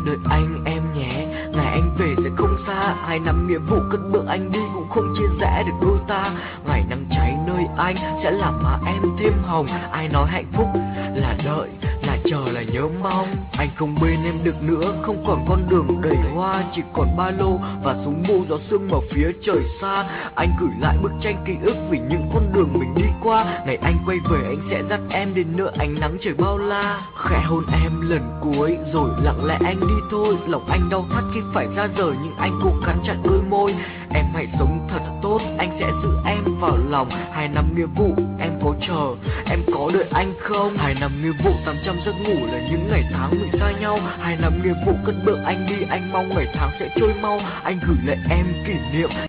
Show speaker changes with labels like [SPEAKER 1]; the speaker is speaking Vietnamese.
[SPEAKER 1] đợi anh em nhé, ngày anh về sẽ không xa. 2 năm nghĩa vụ cất bước anh đi cũng không chia rẽ được đôi ta. Ngày nắng cháy nơi anh sẽ làm mà em thêm hồng. Ai nói hạnh phúc là đợi, là chờ, là nhớ mong. Anh không bên em được nữa, không còn con đường đầy hoa, chỉ còn ba lô và súng mù gió sương ở phía trời xa. Anh gửi lại bức tranh ký ức vì những con đường mình đi qua. Ngày anh quay về anh sẽ dắt em đến nơi ánh nắng trời bao la. Khẽ hôn em lần cuối rồi lặng lẽ anh đi thôi. Lòng anh đau thắt khi phải ra rời nhưng anh cố cắn chặt đôi môi. Em hãy sống thật tốt, anh sẽ giữ em vào lòng. 2 năm nghĩa vụ em có chờ, em có đợi anh không? 2 năm nghĩa vụ 800 giấc ngủ là những ngày tháng mình xa nhau. 2 năm nghĩa vụ cất bước anh đi, anh mong ngày tháng sẽ trôi mau. Anh gửi lại em kỷ niệm.